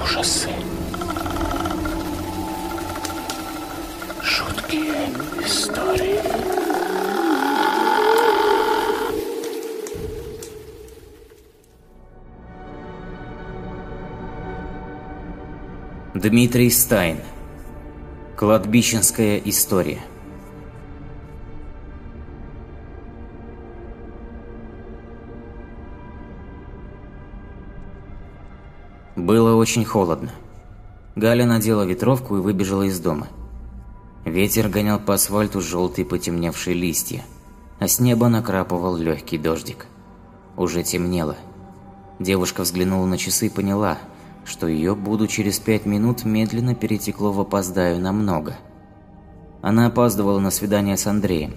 Ужасы. Жуткие истории. Дмитрий Стайн. Кладбищенская история. Было очень холодно. Галя надела ветровку и выбежала из дома. Ветер гонял по асфальту желтые потемневшие листья, а с неба накрапывал легкий дождик. Уже темнело. Девушка взглянула на часы и поняла, что ее «буду через 5 минут» медленно перетекло в «опоздаю намного». Она опаздывала на свидание с Андреем.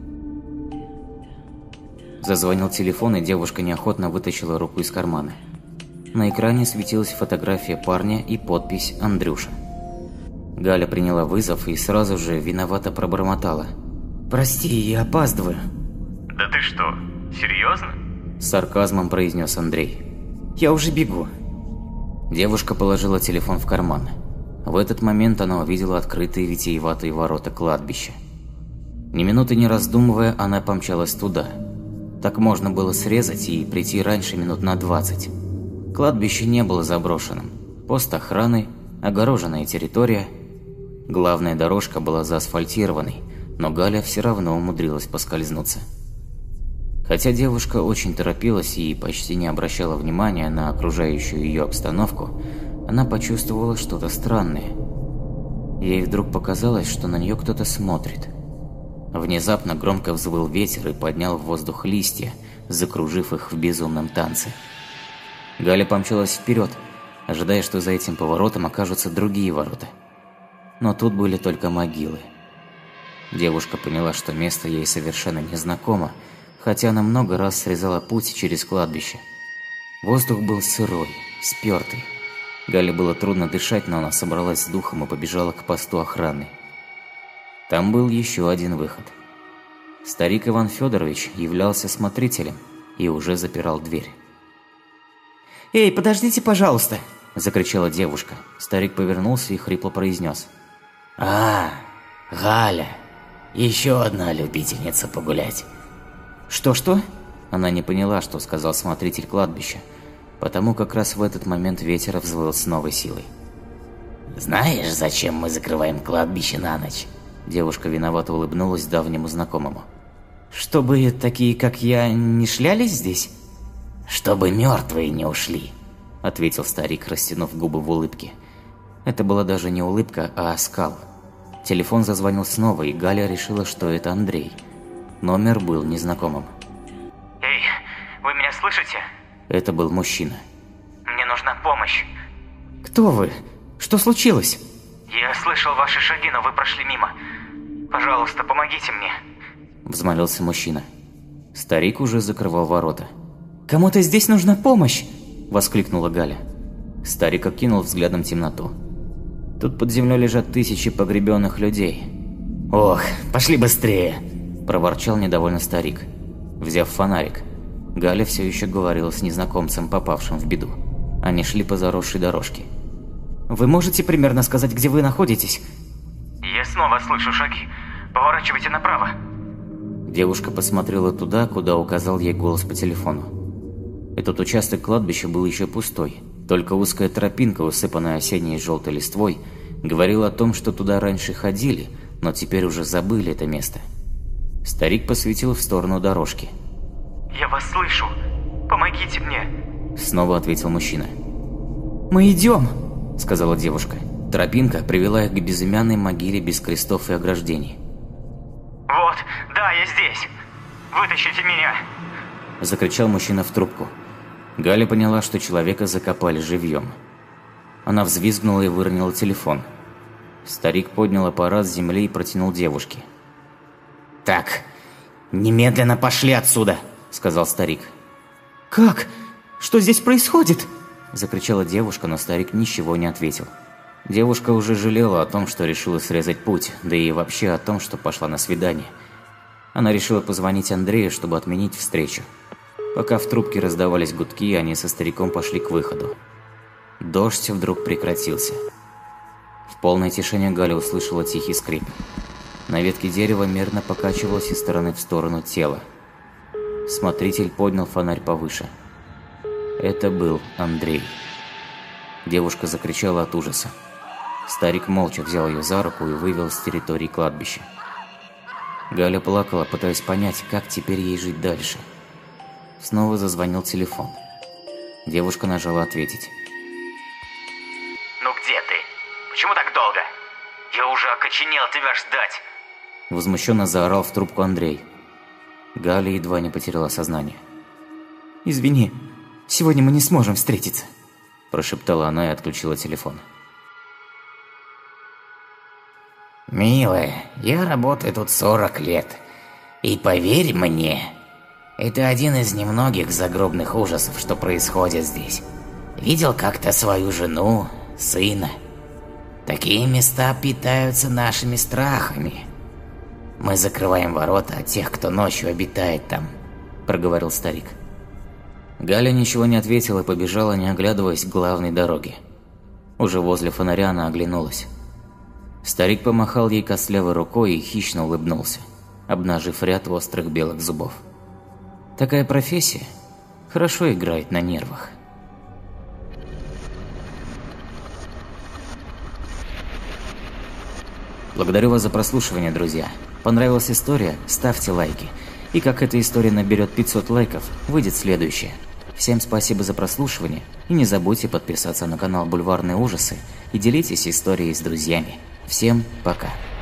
Зазвонил телефон, и девушка неохотно вытащила руку из кармана. На экране светилась фотография парня и подпись «Андрюша». Галя приняла вызов и сразу же виновато пробормотала: «Прости, я опаздываю». «Да ты что, серьезно?» – с сарказмом произнес Андрей. «Я уже бегу». Девушка положила телефон в карман. В этот момент она увидела открытые витиеватые ворота кладбища. Ни минуты не раздумывая, она помчалась туда. Так можно было срезать и прийти раньше минут на 20. Кладбище не было заброшенным. Пост охраны, огороженная территория. Главная дорожка была заасфальтированной, но Галя все равно умудрилась поскользнуться. Хотя девушка очень торопилась и почти не обращала внимания на окружающую ее обстановку, она почувствовала что-то странное. Ей вдруг показалось, что на нее кто-то смотрит. Внезапно громко взвыл ветер и поднял в воздух листья, закружив их в безумном танце. Галя помчалась вперед, ожидая, что за этим поворотом окажутся другие ворота. Но тут были только могилы. Девушка поняла, что место ей совершенно незнакомо, хотя она много раз срезала путь через кладбище. Воздух был сырой, спёртый. Гале было трудно дышать, но она собралась с духом и побежала к посту охраны. Там был еще один выход. Старик Иван Федорович являлся смотрителем и уже запирал дверь. «Эй, подождите, пожалуйста!» – закричала девушка. Старик повернулся и хрипло произнес: Галя, еще одна любительница погулять». «Что-что?» Она не поняла, что сказал смотритель кладбища, потому как раз в этот момент ветер взвыл с новой силой. «Знаешь, зачем мы закрываем кладбище на ночь?» Девушка виновато улыбнулась давнему знакомому. «Чтобы такие, как я, не шлялись здесь?» «Чтобы мертвые не ушли», – ответил старик, растянув губы в улыбке. Это была даже не улыбка, а оскал. Телефон зазвонил снова, и Галя решила, что это Андрей. Номер был незнакомым. «Эй, вы меня слышите?» Это был мужчина. «Мне нужна помощь». «Кто вы? Что случилось?» «Я слышал ваши шаги, но вы прошли мимо. Пожалуйста, помогите мне». Взмолился мужчина. Старик уже закрывал ворота. «Кому-то здесь нужна помощь!» – воскликнула Галя. Старик окинул взглядом темноту. Тут под землей лежат тысячи погребенных людей. «Ох, пошли быстрее!» – проворчал недовольно старик. Взяв фонарик, Галя все еще говорила с незнакомцем, попавшим в беду. Они шли по заросшей дорожке. «Вы можете примерно сказать, где вы находитесь?» «Я снова слышу шаги. Поворачивайте направо». Девушка посмотрела туда, куда указал ей голос по телефону. Этот участок кладбища был еще пустой. Только узкая тропинка, усыпанная осенней желтой листвой, говорила о том, что туда раньше ходили, но теперь уже забыли это место. Старик посветил в сторону дорожки. «Я вас слышу. Помогите мне!» Снова ответил мужчина. «Мы идем!» – сказала девушка. Тропинка привела их к безымянной могиле без крестов и ограждений. «Вот, да, я здесь! Вытащите меня!» – закричал мужчина в трубку. Галя поняла, что человека закопали живьем. Она взвизгнула и выронила телефон. Старик поднял аппарат с земли и протянул девушке. «Так, немедленно пошли отсюда!» – сказал старик. «Как? Что здесь происходит?» – закричала девушка, но старик ничего не ответил. Девушка уже жалела о том, что решила срезать путь, да и вообще о том, что пошла на свидание. Она решила позвонить Андрею, чтобы отменить встречу. Пока в трубке раздавались гудки, они со стариком пошли к выходу. Дождь вдруг прекратился. В полной тишине Галя услышала тихий скрип. На ветке дерева мерно покачивалось из стороны в сторону тело. Смотритель поднял фонарь повыше. Это был Андрей. Девушка закричала от ужаса. Старик молча взял ее за руку и вывел с территории кладбища. Галя плакала, пытаясь понять, как теперь ей жить дальше. Снова зазвонил телефон. Девушка нажала ответить. Ну где ты? Почему так долго? Я уже окоченел тебя ждать. Возмущенно заорал в трубку Андрей. Галя едва не потеряла сознание. Извини, сегодня мы не сможем встретиться. Прошептала она и отключила телефон. Милая, я работаю тут 40 лет. И поверь мне, это один из немногих загробных ужасов, что происходит здесь. Видел как-то свою жену, сына. Такие места питаются нашими страхами. Мы закрываем ворота от тех, кто ночью обитает там, проговорил старик. Галя ничего не ответила и побежала, не оглядываясь, к главной дороге. Уже возле фонаря она оглянулась. Старик помахал ей костлявой рукой и хищно улыбнулся, обнажив ряд острых белых зубов. Такая профессия хорошо играет на нервах. Благодарю вас за прослушивание, друзья. Понравилась история? Ставьте лайки. И как эта история наберет 500 лайков, выйдет следующая. Всем спасибо за прослушивание. И не забудьте подписаться на канал Бульварные ужасы и делитесь историей с друзьями. Всем пока.